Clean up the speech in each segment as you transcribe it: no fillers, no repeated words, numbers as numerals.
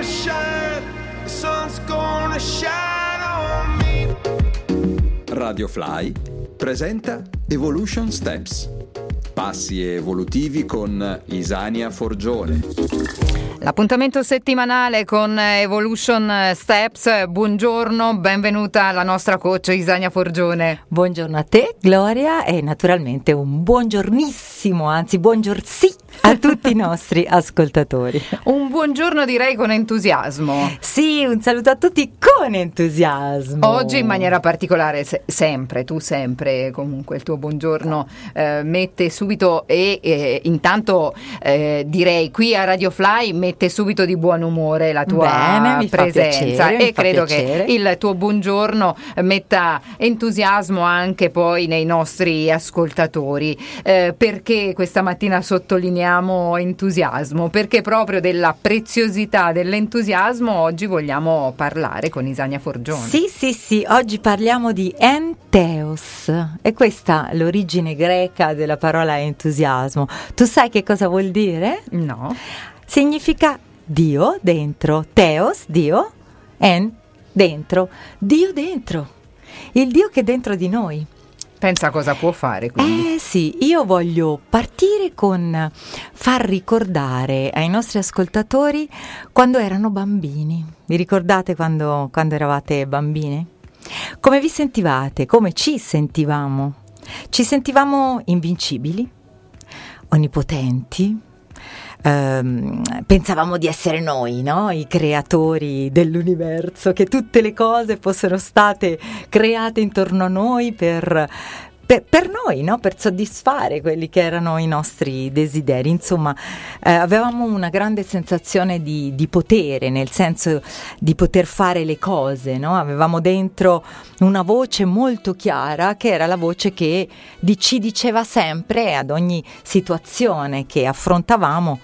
shine, the sun's gonna shine on me. Radio Fly presenta Evolution Steps. Passi evolutivi con Isania Forgione. L'appuntamento settimanale con Evolution Steps. Buongiorno, benvenuta la nostra coach Isania Forgione. Buongiorno a te, Gloria, e naturalmente un buongiornissimo, anzi buongiornì a tutti i nostri ascoltatori. Un buongiorno direi con entusiasmo. Sì, un saluto a tutti con entusiasmo. Oggi in maniera particolare, sempre, tu sempre, comunque il tuo buongiorno mette subito intanto direi qui a Radio Fly mette subito di buon umore la tua presenza e credo che il tuo buongiorno metta entusiasmo anche poi nei nostri ascoltatori. Perché questa mattina sottolineiamo entusiasmo? Perché proprio della preziosità dell'entusiasmo oggi vogliamo parlare con Isania Forgione. Sì, oggi parliamo di entheos, e questa è l'origine greca della parola entusiasmo. Tu sai che cosa vuol dire? No. Significa Dio dentro, theos, Dio, dentro, Dio dentro, il Dio che è dentro di noi. Pensa cosa può fare quindi. Sì, io voglio partire con far ricordare ai nostri ascoltatori quando erano bambini. Vi ricordate quando eravate bambini? Come vi sentivate? Come ci sentivamo? Ci sentivamo invincibili, onnipotenti. Pensavamo di essere noi, no? I creatori dell'universo, che tutte le cose fossero state create intorno a noi per noi, no? Per soddisfare quelli che erano i nostri desideri. Insomma, avevamo una grande sensazione di potere, nel senso di poter fare le cose, no? Avevamo dentro una voce molto chiara, che era la voce che ci diceva sempre ad ogni situazione che affrontavamo: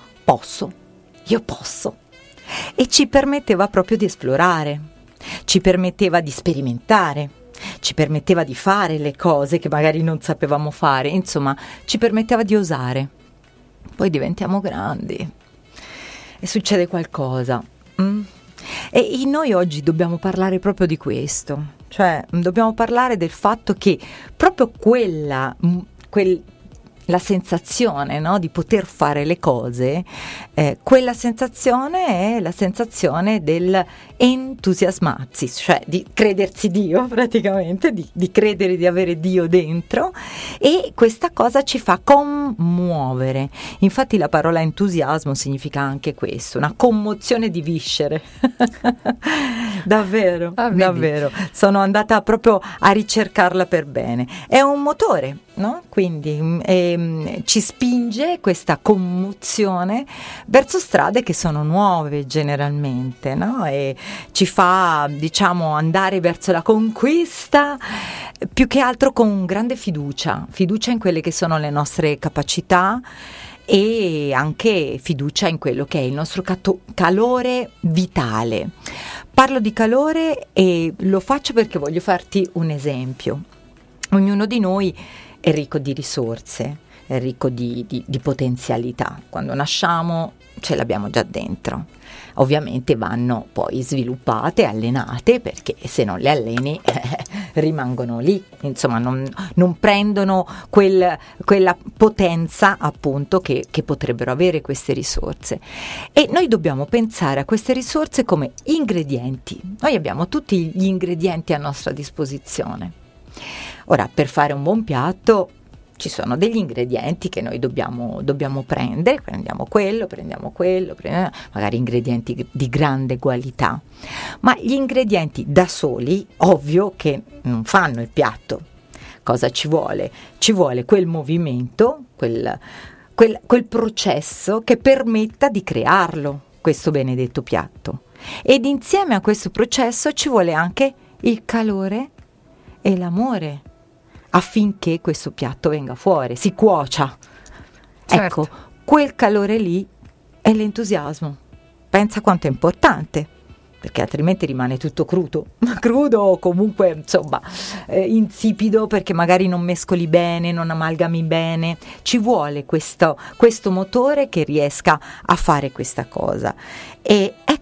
io posso. E ci permetteva proprio di esplorare, ci permetteva di sperimentare, ci permetteva di fare le cose che magari non sapevamo fare, insomma, ci permetteva di osare. Poi diventiamo grandi e succede qualcosa. E noi oggi dobbiamo parlare proprio di questo, cioè dobbiamo parlare del fatto che proprio la sensazione, no, di poter fare le cose, quella sensazione è la sensazione del entusiasmarsi, cioè di credersi Dio praticamente, di credere di avere Dio dentro, e questa cosa ci fa commuovere. Infatti la parola entusiasmo significa anche questo, una commozione di viscere. Davvero. Sono andata proprio a ricercarla per bene. È un motore, no? Quindi ci spinge questa commozione verso strade che sono nuove generalmente, no? E ci fa, diciamo, andare verso la conquista, più che altro con grande fiducia in quelle che sono le nostre capacità, e anche fiducia in quello che è il nostro calore vitale. Parlo di calore e lo faccio perché voglio farti un esempio. Ognuno di noi è ricco di risorse, è ricco di potenzialità. Quando nasciamo ce l'abbiamo già dentro. Ovviamente vanno poi sviluppate, allenate, perché se non le alleni rimangono lì, insomma non prendono quella potenza appunto che potrebbero avere queste risorse. E noi dobbiamo pensare a queste risorse come ingredienti. Noi abbiamo tutti gli ingredienti a nostra disposizione. Ora, per fare un buon piatto ci sono degli ingredienti che noi dobbiamo prendere, prendiamo quello, magari ingredienti di grande qualità, ma gli ingredienti da soli, ovvio che non fanno il piatto. Cosa ci vuole? Ci vuole quel movimento, quel processo che permetta di crearlo, questo benedetto piatto. Ed insieme a questo processo ci vuole anche il calore e l'amore, affinché questo piatto venga fuori, si cuocia. Certo. Ecco, quel calore lì è l'entusiasmo. Pensa quanto è importante, perché altrimenti rimane tutto crudo o comunque insomma insipido, perché magari non mescoli bene, non amalgami bene. Ci vuole questo motore che riesca a fare questa cosa. E ecco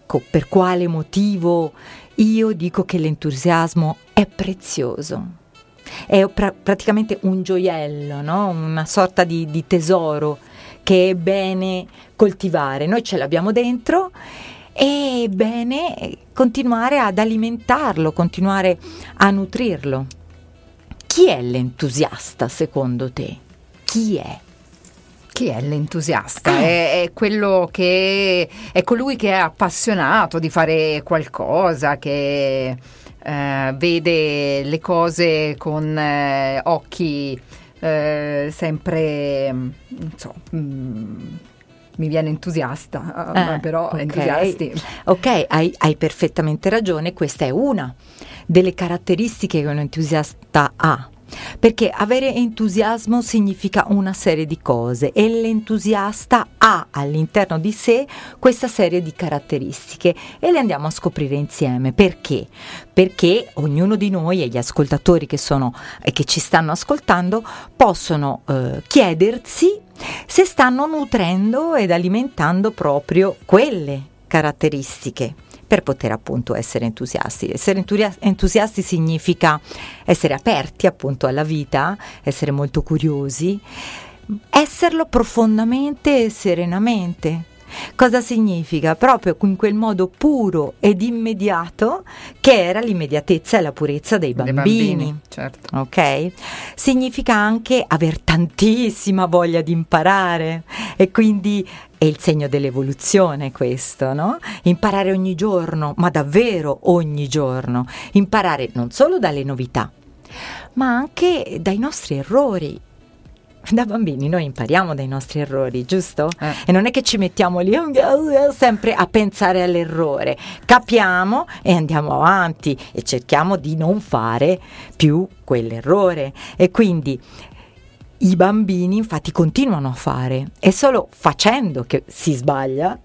Ecco per quale motivo io dico che l'entusiasmo è prezioso. È praticamente un gioiello, no? Una sorta di tesoro che è bene coltivare. Noi ce l'abbiamo dentro e è bene continuare ad alimentarlo, continuare a nutrirlo. Chi è l'entusiasta secondo te? Chi è? Chi è l'entusiasta? È quello che è colui che è appassionato di fare qualcosa, che vede le cose con occhi sempre, non so, mi viene entusiasta, però okay. Entusiasti. Ok, hai perfettamente ragione, questa è una delle caratteristiche che un entusiasta ha. Perché avere entusiasmo significa una serie di cose e l'entusiasta ha all'interno di sé questa serie di caratteristiche e le andiamo a scoprire insieme. Perché? Perché ognuno di noi e gli ascoltatori che ci stanno ascoltando possono chiedersi se stanno nutrendo ed alimentando proprio quelle caratteristiche per poter appunto essere entusiasti. Essere entusiasti significa essere aperti appunto alla vita, essere molto curiosi, esserlo profondamente e serenamente. Cosa significa? Proprio in quel modo puro ed immediato che era l'immediatezza e la purezza dei bambini. Certo. Ok? Significa anche aver tantissima voglia di imparare e quindi è il segno dell'evoluzione questo, no? Imparare ogni giorno, ma davvero ogni giorno. Imparare non solo dalle novità, ma anche dai nostri errori. Da bambini noi impariamo dai nostri errori, giusto? E non è che ci mettiamo lì sempre a pensare all'errore. Capiamo e andiamo avanti e cerchiamo di non fare più quell'errore. E quindi i bambini infatti continuano a fare, è solo facendo che si sbaglia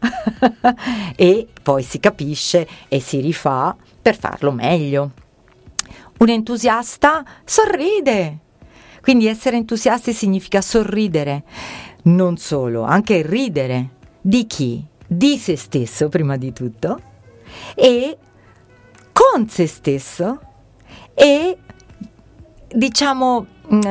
e poi si capisce e si rifà per farlo meglio. Un entusiasta sorride. Quindi essere entusiasti significa sorridere, non solo, anche ridere. Di chi? Di se stesso prima di tutto e con se stesso e diciamo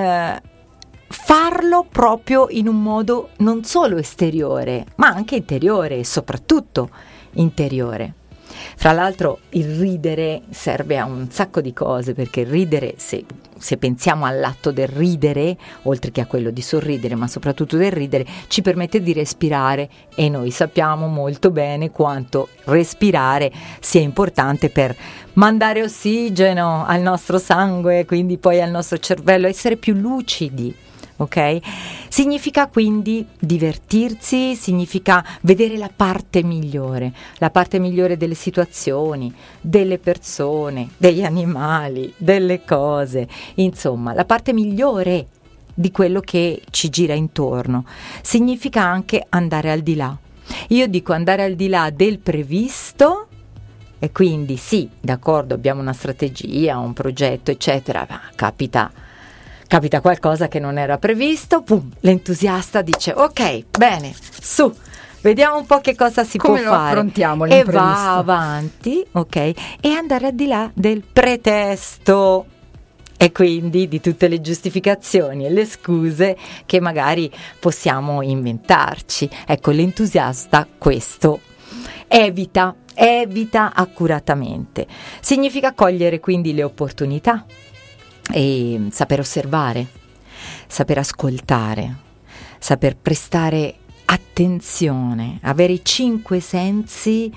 farlo proprio in un modo non solo esteriore ma anche interiore e soprattutto interiore. Fra l'altro il ridere serve a un sacco di cose, perché il ridere, se pensiamo all'atto del ridere, oltre che a quello di sorridere, ma soprattutto del ridere, ci permette di respirare e noi sappiamo molto bene quanto respirare sia importante per mandare ossigeno al nostro sangue, quindi poi al nostro cervello, essere più lucidi. Ok? Significa quindi divertirsi, significa vedere la parte migliore delle situazioni, delle persone, degli animali, delle cose, insomma, la parte migliore di quello che ci gira intorno. Significa anche andare al di là. Io dico andare al di là del previsto. E quindi sì, d'accordo, abbiamo una strategia, un progetto, eccetera, ma capita qualcosa che non era previsto, pum, l'entusiasta dice ok, bene, su, vediamo un po' che cosa si può fare. Come lo affrontiamo l'imprevisto? E va avanti, ok, e andare al di là del pretesto e quindi di tutte le giustificazioni e le scuse che magari possiamo inventarci. Ecco, l'entusiasta questo evita accuratamente. Significa cogliere quindi le opportunità e saper osservare, saper ascoltare, saper prestare attenzione, avere i 5 sensi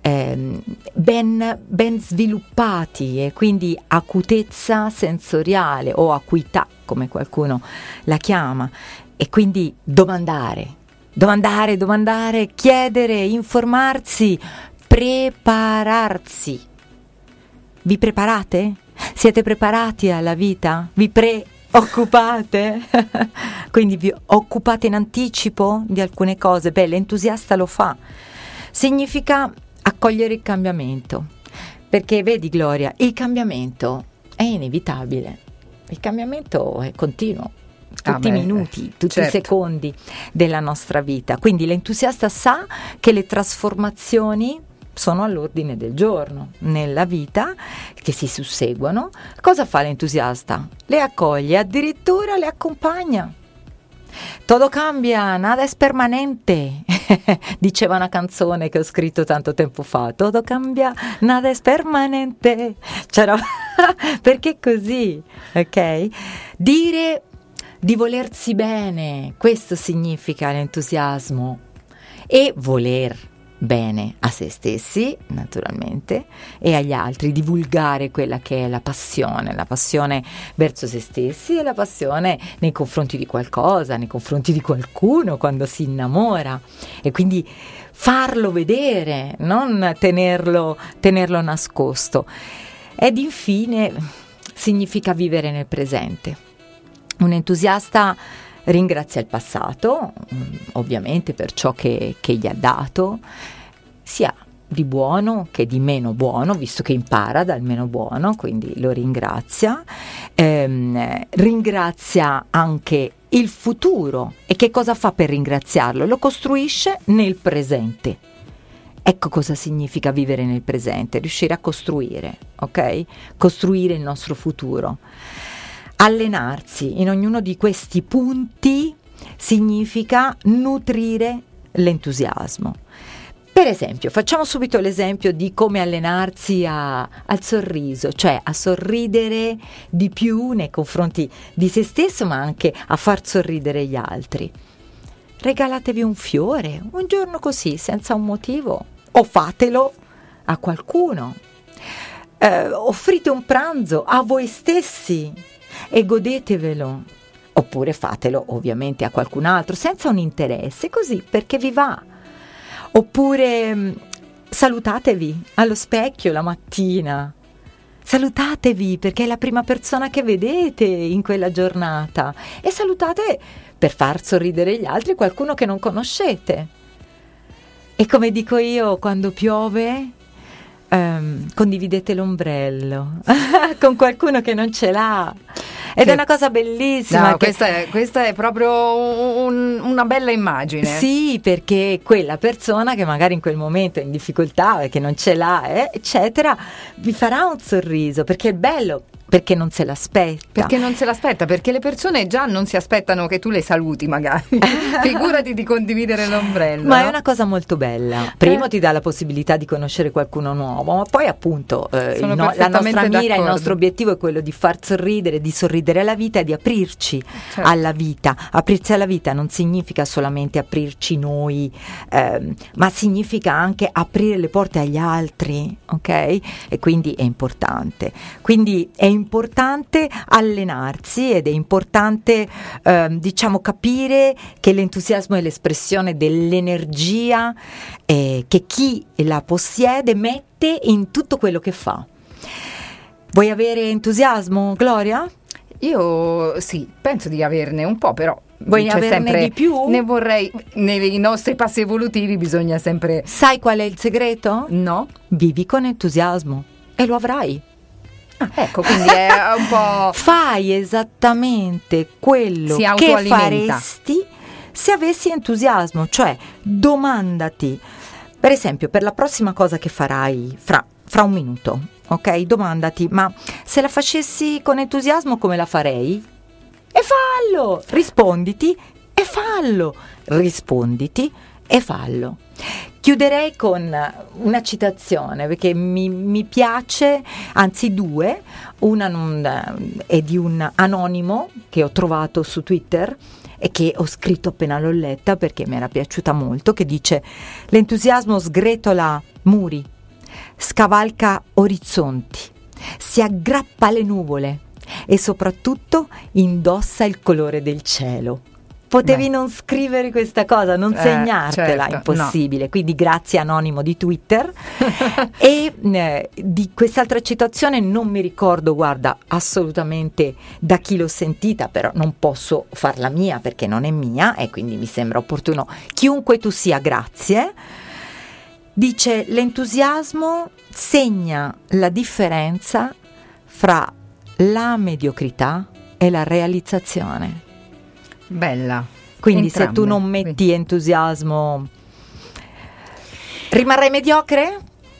ben sviluppati e quindi acutezza sensoriale o acuità, come qualcuno la chiama, e quindi domandare, chiedere, informarsi, prepararsi. Vi preparate? Siete preparati alla vita? Vi preoccupate? Quindi vi occupate in anticipo di alcune cose? Beh, l'entusiasta lo fa. Significa accogliere il cambiamento. Perché vedi, Gloria, il cambiamento è inevitabile. Il cambiamento è continuo. Tutti i minuti, tutti i secondi della nostra vita. Quindi l'entusiasta sa che le trasformazioni sono all'ordine del giorno nella vita, che si susseguono. Cosa fa l'entusiasta? Le accoglie, addirittura le accompagna. Todo cambia, nada es permanente, diceva una canzone che ho scritto tanto tempo fa. Todo cambia, nada es permanente. C'era perché così, ok? Dire di volersi bene, questo significa l'entusiasmo, e voler bene a se stessi, naturalmente, e agli altri, divulgare quella che è la passione verso se stessi e la passione nei confronti di qualcosa, nei confronti di qualcuno quando si innamora, e quindi farlo vedere, non tenerlo nascosto. Ed infine significa vivere nel presente. Un entusiasta ringrazia il passato, ovviamente, per ciò che gli ha dato, sia di buono che di meno buono, visto che impara dal meno buono, quindi lo ringrazia. Ringrazia anche il futuro. E che cosa fa per ringraziarlo? Lo costruisce nel presente. Ecco cosa significa vivere nel presente, riuscire a costruire, ok? Costruire il nostro futuro. Allenarsi in ognuno di questi punti significa nutrire l'entusiasmo. Per esempio, facciamo subito l'esempio di come allenarsi al sorriso, cioè a sorridere di più nei confronti di se stesso, ma anche a far sorridere gli altri. Regalatevi un fiore, un giorno così, senza un motivo, o fatelo a qualcuno. Offrite un pranzo a voi stessi e godetevelo, oppure fatelo ovviamente a qualcun altro senza un interesse, così perché vi va. Oppure salutatevi allo specchio la mattina, salutatevi perché è la prima persona che vedete in quella giornata, e salutate per far sorridere gli altri qualcuno che non conoscete. E come dico io quando piove, condividete l'ombrello con qualcuno che non ce l'ha. Ed è una cosa bellissima. No, questa è proprio una bella immagine. Sì, perché quella persona che magari in quel momento è in difficoltà e che non ce l'ha, eccetera, vi farà un sorriso, perché è bello. Perché non se l'aspetta. Perché le persone già non si aspettano che tu le saluti, magari. Figurati di condividere l'ombrello. Ma è una cosa molto bella. Primo ti dà la possibilità di conoscere qualcuno nuovo, ma poi appunto la nostra mira, d'accordo. Il nostro obiettivo è quello di far sorridere, di sorridere alla vita e di aprirci alla vita. Aprirsi alla vita non significa solamente aprirci noi, ma significa anche aprire le porte agli altri, ok? E quindi è importante. Quindi è importante allenarsi, ed è importante capire che l'entusiasmo è l'espressione dell'energia che chi la possiede mette in tutto quello che fa. Vuoi avere entusiasmo, Gloria? Io sì, penso di averne un po', però vuoi averne sempre di più? Ne vorrei. Nei nostri passi evolutivi bisogna sempre. Sai qual è il segreto? No. Vivi con entusiasmo e lo avrai. Ecco, quindi è un po'. Fai esattamente quello che faresti se avessi entusiasmo, cioè domandati, per esempio, per la prossima cosa che farai fra un minuto, ok? Domandati, ma se la facessi con entusiasmo come la farei? E fallo! Risponditi e fallo! Risponditi e fallo. Chiuderei con una citazione, perché mi piace, anzi due. Una è di un anonimo che ho trovato su Twitter e che ho scritto appena l'ho letta perché mi era piaciuta molto, che dice: l'entusiasmo sgretola muri, scavalca orizzonti, si aggrappa alle nuvole e soprattutto indossa il colore del cielo. Potevi non scrivere questa cosa, non segnartela, certo, impossibile. No. Quindi grazie anonimo di Twitter. E di quest'altra citazione non mi ricordo, guarda, assolutamente da chi l'ho sentita, però non posso farla mia perché non è mia e quindi mi sembra opportuno. Chiunque tu sia, grazie. Dice: l'entusiasmo segna la differenza fra la mediocrità e la realizzazione. Bella. Quindi entrambe. Se tu non metti entusiasmo, rimarrai mediocre?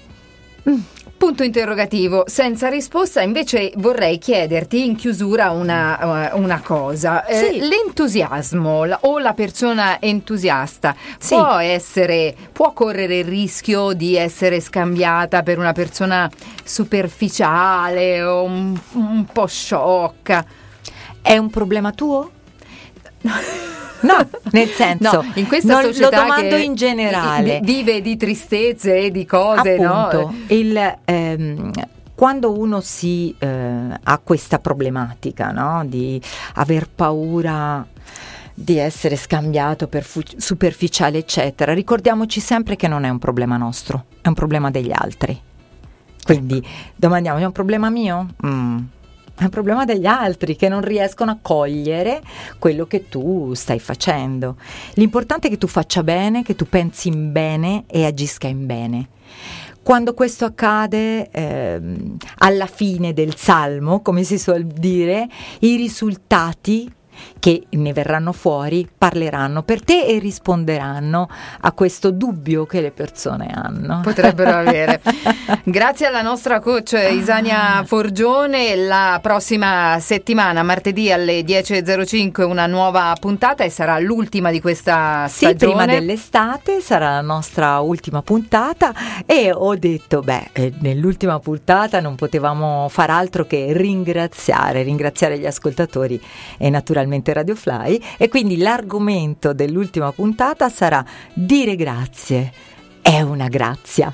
Punto interrogativo, senza risposta. Invece vorrei chiederti in chiusura una cosa. Sì. L'entusiasmo o la persona entusiasta può correre il rischio di essere scambiata per una persona superficiale o un po' sciocca? È un problema tuo? No, nel senso, no, in questa società lo domando che in generale. Vive di tristezze e di cose, appunto, no? Quando uno ha questa problematica, no? Di aver paura di essere scambiato per superficiale, eccetera, ricordiamoci sempre che non è un problema nostro, è un problema degli altri. Quindi domandiamo, è un problema mio? È un problema degli altri che non riescono a cogliere quello che tu stai facendo. L'importante è che tu faccia bene, che tu pensi in bene e agisca in bene. Quando questo accade, alla fine del salmo, come si suol dire, i risultati che ne verranno fuori parleranno per te e risponderanno a questo dubbio che le persone hanno. Potrebbero avere. Grazie alla nostra coach Isania Forgione. La prossima settimana, martedì alle 10.05, una nuova puntata e sarà l'ultima di questa stagione. Sì, prima dell'estate sarà la nostra ultima puntata e ho detto, nell'ultima puntata non potevamo far altro che ringraziare gli ascoltatori e naturalmente Radio Fly, e quindi l'argomento dell'ultima puntata sarà dire grazie. È una grazia.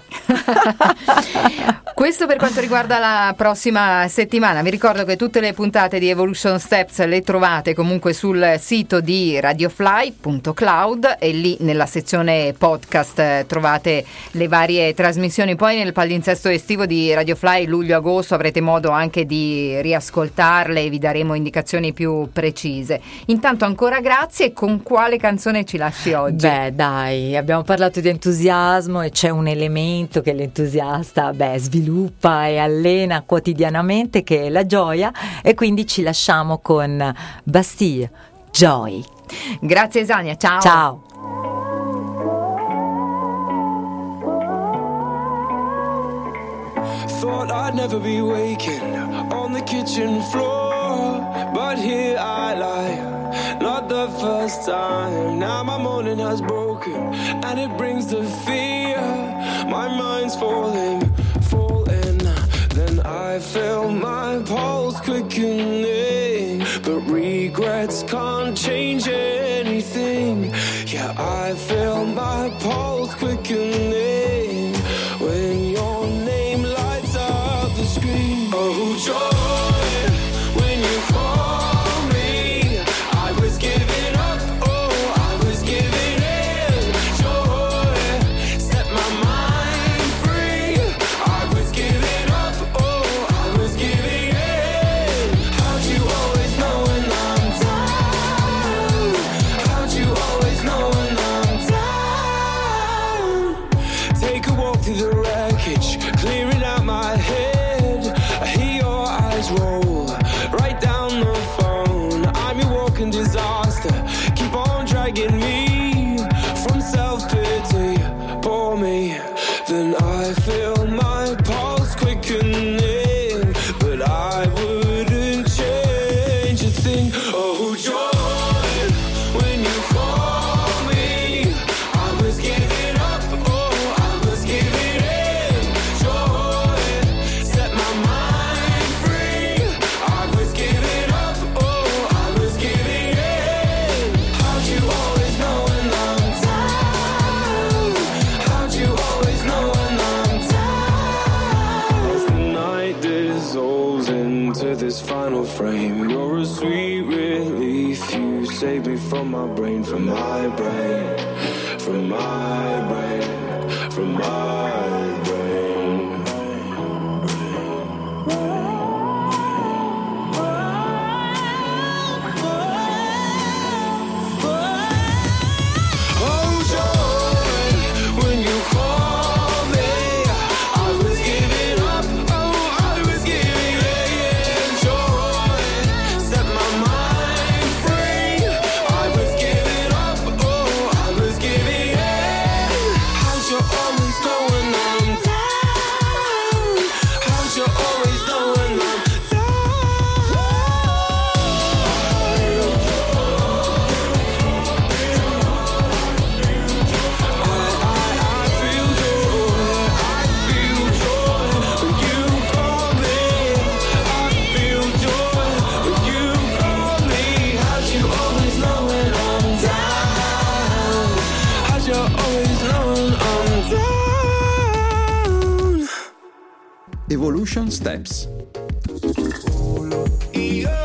Questo per quanto riguarda la prossima settimana. Vi ricordo che tutte le puntate di Evolution Steps le trovate comunque sul sito di radiofly.cloud e lì nella sezione podcast trovate le varie trasmissioni. Poi nel palinsesto estivo di Radio-Fly luglio-agosto avrete modo anche di riascoltarle e vi daremo indicazioni più precise. Intanto ancora grazie. Con quale canzone ci lasci oggi? Dai, abbiamo parlato di entusiasmo e c'è un elemento che l'entusiasta sviluppa e allena quotidianamente, che è la gioia, e quindi ci lasciamo con Bastille, Joy. Grazie Isania, ciao. Ciao. Thought I'd never be waking on the kitchen floor, but here I lie, not the first time. Now my morning has broken and it brings the fear. My mind's falling. Then I feel my pulse quickening, but regrets can't change anything. Yeah, I feel my pulse quickening when your name lights up the screen. Oh, joy, when you call me, I was giving up, oh, I was giving in. Joy, set my mind free, I was giving up, oh, I was giving in. How'd you always know when I'm down? How'd you always know when I'm down? Take a walk through the wreckage, clearing out my head. I hear your eyes roll right down the phone. I'm your walking disaster, keep on dragging me from self-pity. Pour me, then I feel my pulse quickening, but I wouldn't change a thing. Oh, joy, when you call me, I was giving up, oh, I was giving in. Joy, set my mind free, I was giving up, oh, I was giving in. How'd you always know when I'm down? How'd you always know when I'm down? As the night dissolves into this final frame, you're a sweet relief. You save me from my brain, from my brain, from my brain, from my brain. Oh, joy, when you call me, I was giving up, oh, I was giving in. Joy, set my mind free, I was giving up, oh, I was giving in. How'd you always know when Evolution Steps. Io